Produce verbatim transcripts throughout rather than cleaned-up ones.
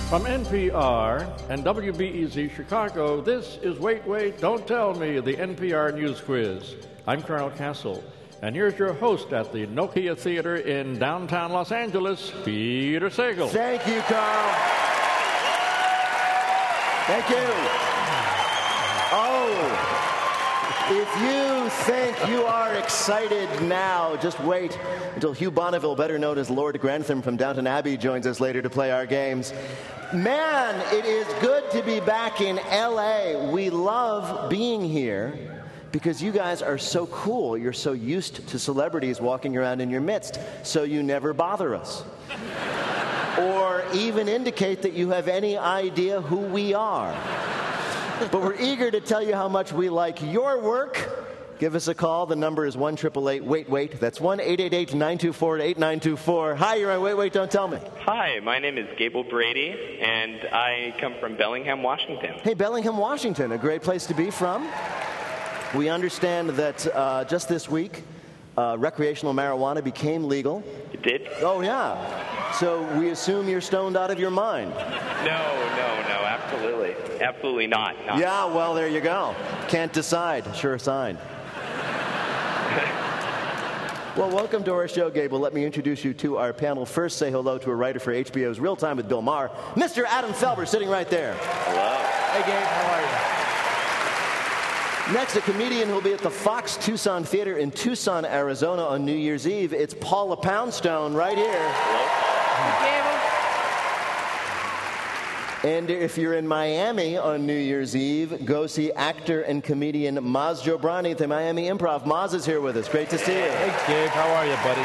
From N P R and W B E Z Chicago, this is Wait, Wait, Don't Tell Me, the N P R News Quiz. I'm Carl Castle, and here's your host at the Nokia Theater in downtown Los Angeles, Peter Sagal. Thank you, Carl. Thank you. Oh, if you think you are excited now, just wait until Hugh Bonneville, better known as Lord Grantham from Downton Abbey, joins us later to play our games. Man, it is good to be back in L A. We love being here because you guys are so cool. You're so used to celebrities walking around in your midst, so you never bother us. Or even indicate that you have any idea who we are. But we're eager to tell you how much we like your work. Give us a call. The number is one eight eight eight, wait, wait. That's one eight eight eight, nine two four, eight nine two four. Hi, you're on Wait, Wait, Don't Tell Me. Hi, my name is Gable Brady, and I come from Bellingham, Washington. Hey, Bellingham, Washington, a great place to be from. We understand that uh, just this week, uh, recreational marijuana became legal. It did? Oh, yeah. So we assume you're stoned out of your mind. No, no, no, absolutely. Absolutely not. not. Yeah, well, there you go. Can't decide. Sure sign. Well, welcome to our show, Gable. Let me introduce you to our panel. First, say hello to a writer for H B O's Real Time with Bill Maher, Mister Adam Felber, sitting right there. Hello. Hey, Gabe, how are you? Next, a comedian who'll be at the Fox Tucson Theater in Tucson, Arizona on New Year's Eve. It's Paula Poundstone right here. Hello. Hey, Gable. And if you're in Miami on New Year's Eve, go see actor and comedian Maz Jobrani at the Miami Improv. Maz is here with us. Great to see you. Hey, Gabe. How are you, buddy?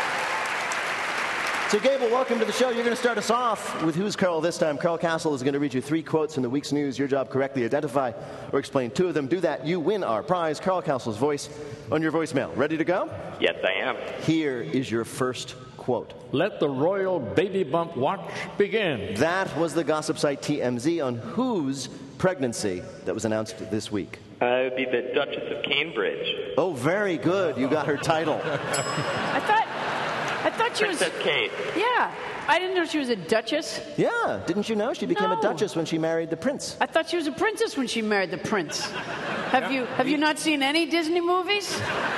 So, Gable, welcome to the show. You're going to start us off with Who's Carl this time. Carl Castle is going to read you three quotes from the week's news. Your job, correctly identify or explain two of them. Do that, you win our prize, Carl Castle's voice, on your voicemail. Ready to go? Yes, I am. Here is your first quote. Let the royal baby bump watch begin. That was the gossip site T M Z on whose pregnancy that was announced this week. Uh, it would be the Duchess of Cambridge. Oh, very good. You got her title. I thought, I thought she was. Princess Kate. Yeah, I didn't know she was a duchess. Yeah, didn't you know? She became No. a duchess when she married the prince. I thought she was a princess when she married the prince. Have you Have you not seen any Disney movies?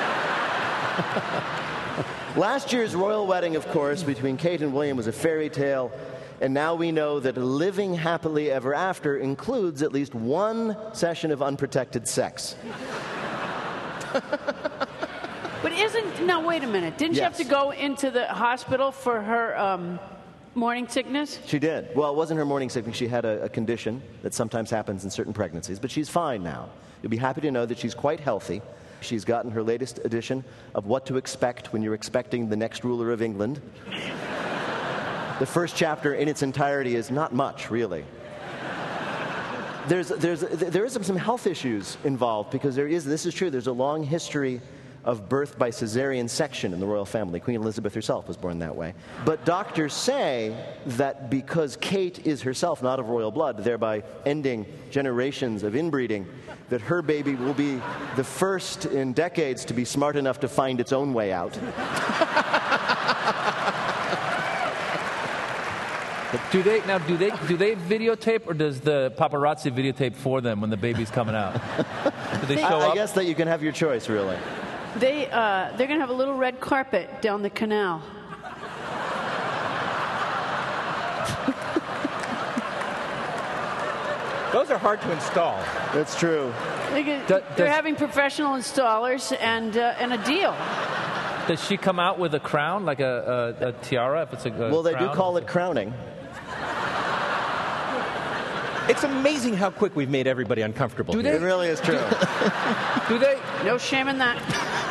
Last year's royal wedding, of course, between Kate and William was a fairy tale, and now we know that living happily ever after includes at least one session of unprotected sex. But isn't now? Wait a minute. Didn't she Yes. have to go into the hospital for her um, morning sickness? She did. Well, it wasn't her morning sickness. She had a, a condition that sometimes happens in certain pregnancies, but she's fine now. You'll be happy to know that she's quite healthy. She's gotten her latest edition of What to Expect When You're Expecting the Next Ruler of England. The first chapter in its entirety is not much, really. There's, there's, there is some health issues involved because there is, this is true, there's a long history of birth by cesarean section in the royal family. Queen Elizabeth herself was born that way. But doctors say that because Kate is herself not of royal blood, thereby ending generations of inbreeding, that her baby will be the first in decades to be smart enough to find its own way out. Do they now? Do they do they videotape, or does the paparazzi videotape for them when the baby's coming out? Do they show I, up? I guess that you can have your choice, really. They uh, they're gonna have a little red carpet down the canal. Those are hard to install. That's true. They get, Do- they're does- having professional installers and uh, and a deal. Does she come out with a crown, like a, a, a tiara? If it's a, a Well, they crown? do call it crowning. It's amazing how quick we've made everybody uncomfortable. Do here. It really is true. Do they? No shame in that.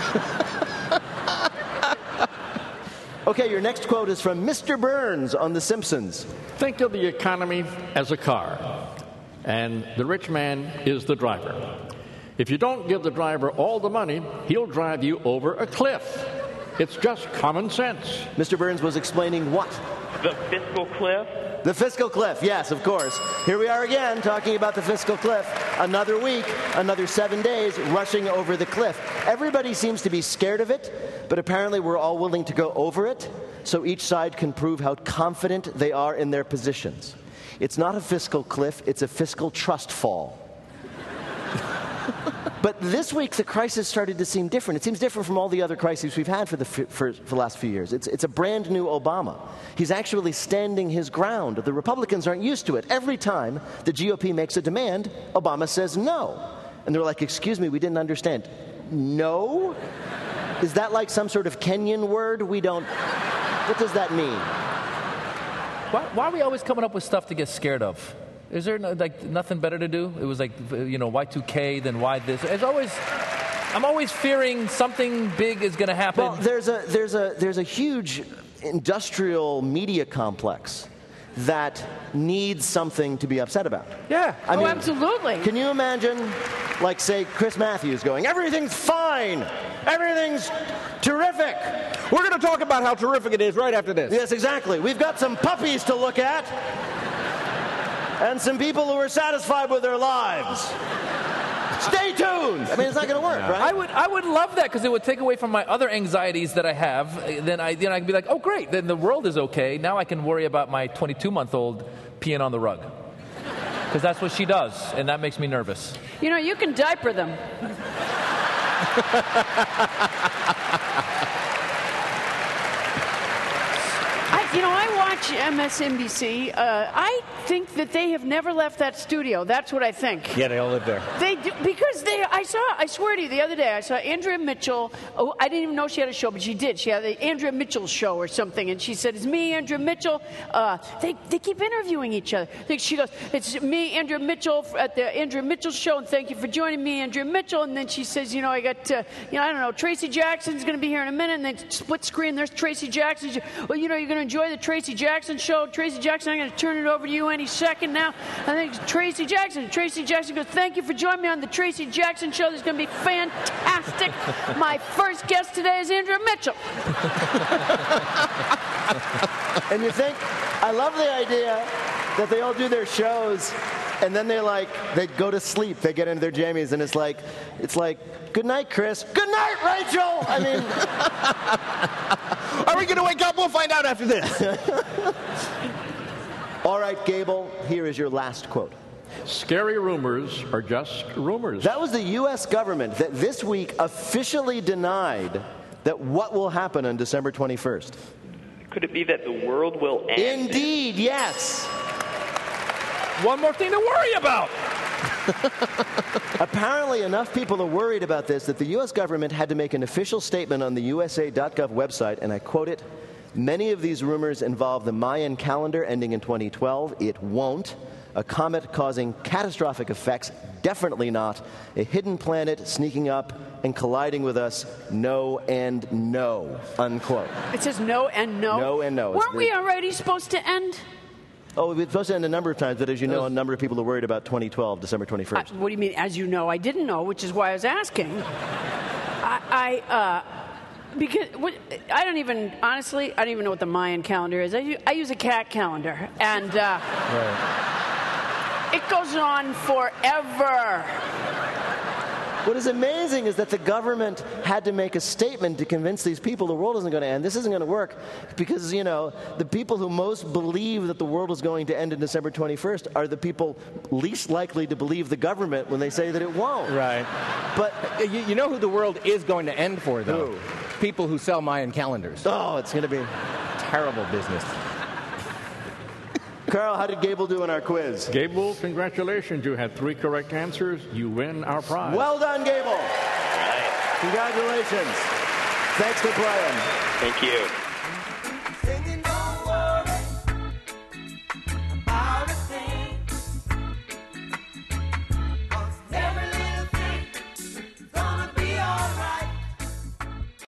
Okay, your next quote is from Mister Burns on The Simpsons. Think of the economy as a car, and the rich man is the driver. If you don't give the driver all the money, he'll drive you over a cliff. It's just common sense. Mister Burns was explaining what? The fiscal cliff. The fiscal cliff, yes, of course. Here we are again talking about the fiscal cliff. Another week, another seven days, rushing over the cliff. Everybody seems to be scared of it, but apparently we're all willing to go over it so each side can prove how confident they are in their positions. It's not a fiscal cliff, it's a fiscal trust fall. But this week, the crisis started to seem different. It seems different from all the other crises we've had for the, for, for the last few years. It's, it's a brand new Obama. He's actually standing his ground. The Republicans aren't used to it. Every time the G O P makes a demand, Obama says no. And they're like, excuse me, we didn't understand. No? Is that like some sort of Kenyan word? We don't... What does that mean? Why, why are we always coming up with stuff to get scared of? Is there no, like nothing better to do? It was like, you know, Y two K, then why this? It's always, I'm always fearing something big is going to happen. Well, there's a there's a there's a huge industrial media complex that needs something to be upset about. Yeah. I oh, mean, absolutely. Can you imagine, like, say, Chris Matthews going, everything's fine, everything's terrific. We're going to talk about how terrific it is right after this. Yes, exactly. We've got some puppies to look at. And some people who are satisfied with their lives. Stay tuned. I mean, it's not going to work, right? I would, I would love that because it would take away from my other anxieties that I have. Then I, then I can be like, oh, great. Then the world is okay. Now I can worry about my twenty-two-month-old peeing on the rug because that's what she does, and that makes me nervous. You know, you can diaper them. I, you know, I watch M S N B C. Uh, I think that they have never left that studio. That's what I think. Yeah, they all live there. They do, because they. I saw. I swear to you, the other day I saw Andrea Mitchell. Oh, I didn't even know she had a show, but she did. She had the Andrea Mitchell show or something, and she said, "It's me, Andrea Mitchell." Uh, they they keep interviewing each other. She goes, "It's me, Andrea Mitchell, at the Andrea Mitchell show, and thank you for joining me, Andrea Mitchell." And then she says, "You know, I got, uh, you know, I don't know, Tracy Jackson's going to be here in a minute." And then split screen, there's Tracy Jackson. Well, you know, you're going to enjoy the Tracy Jackson show. Tracy Jackson, I'm going to turn it over to you any second now. I think it's Tracy Jackson. Tracy Jackson goes, "Thank you for joining me on the Tracy Jackson show. This is going to be fantastic. My first guest today is Andrea Mitchell." And you think, I love the idea that they all do their shows and then they like, they go to sleep. They get into their jammies and it's like, it's like, good night, Chris. Good night, Rachel. I mean. Are we going to wake up? We'll find out after this. All right, Gable, here is your last quote. Scary rumors are just rumors. That was the U S government that this week officially denied that what will happen on December twenty-first. Could it be that the world will end? Indeed, yes. One more thing to worry about. Apparently, enough people are worried about this that the U S government had to make an official statement on the U S A dot gov website, and I quote it, "Many of these rumors involve the Mayan calendar ending in twenty twelve. It won't. A comet causing catastrophic effects, definitely not. A hidden planet sneaking up and colliding with us, no and no," unquote. It says no and no? No and no. Weren't we already supposed to end? Oh, we've been supposed to end a number of times, but as you know, a number of people are worried about twenty twelve, December twenty-first. Uh, what do you mean, as you know? I didn't know, which is why I was asking. I... I uh, Because what, I don't even, honestly, I don't even know what the Mayan calendar is. I, use, I use a cat calendar, and uh, right. It goes on forever. What is amazing is that the government had to make a statement to convince these people the world isn't going to end. This isn't going to work because, you know, the people who most believe that the world is going to end on December twenty-first are the people least likely to believe the government when they say that it won't. Right. But you, you know who the world is going to end for, though? Who? People who sell Mayan calendars. Oh, it's going to be terrible business. Carl, how did Gable do in our quiz? Gable, congratulations. You had three correct answers. You win our prize. Well done, Gable. Congratulations. Thanks for playing. Thank you.